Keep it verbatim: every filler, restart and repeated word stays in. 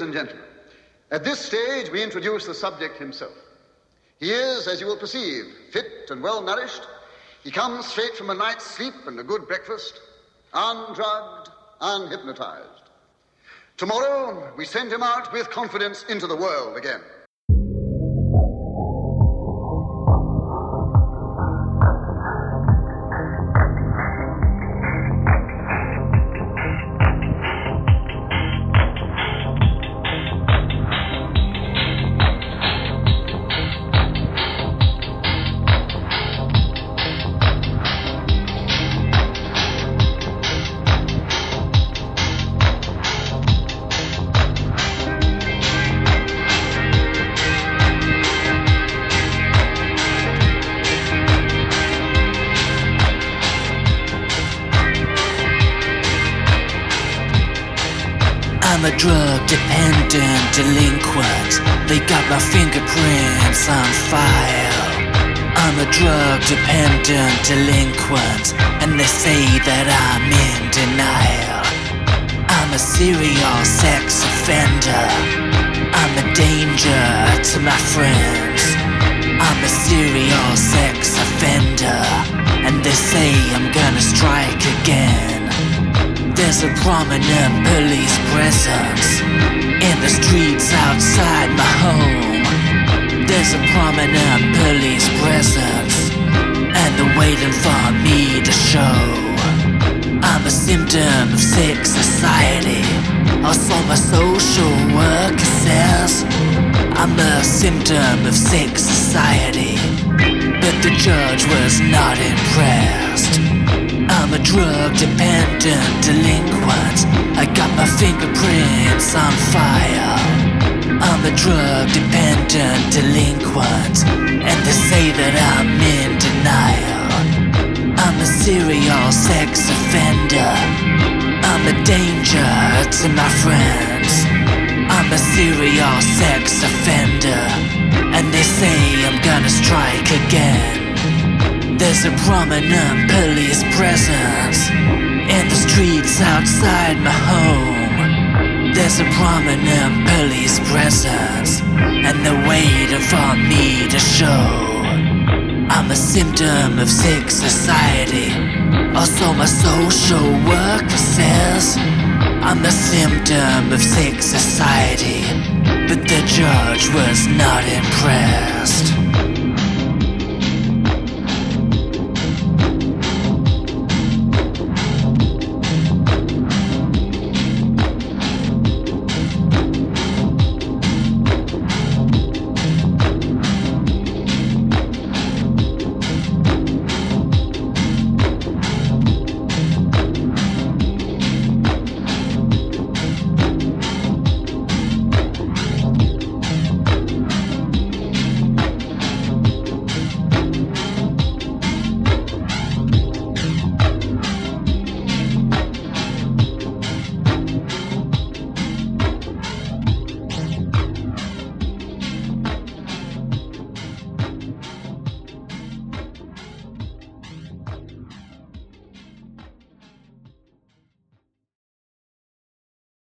and gentlemen, at this stage we introduce the subject himself. He is, as you will perceive, fit and well nourished. He comes straight from a night's sleep and a good breakfast, undrugged, unhypnotized. Tomorrow we send him out with confidence into the world again. I'm a drug-dependent delinquent. They got my fingerprints on file. I'm a drug-dependent delinquent, and they say that I'm in denial. I'm a serial sex offender. I'm a danger to my friends. I'm a serial sex offender, and they say I'm gonna strike again. There's a prominent police presence in the streets outside my home. There's a prominent police presence, and they're waiting for me to show. I'm a symptom of sick society, or so my social worker says. I'm a symptom of sick society, but the judge was not impressed. I'm a drug-dependent delinquent. I got my fingerprints on fire. I'm a drug-dependent delinquent, and they say that I'm in denial. I'm a serial sex offender. I'm a danger to my friends. I'm a serial sex offender, and they say I'm gonna strike again. There's a prominent police presence in the streets outside my home. There's a prominent police presence, and they're waiting for me to show. I'm a symptom of sick society, or so my social worker says. I'm a symptom of sick society, but the judge was not impressed.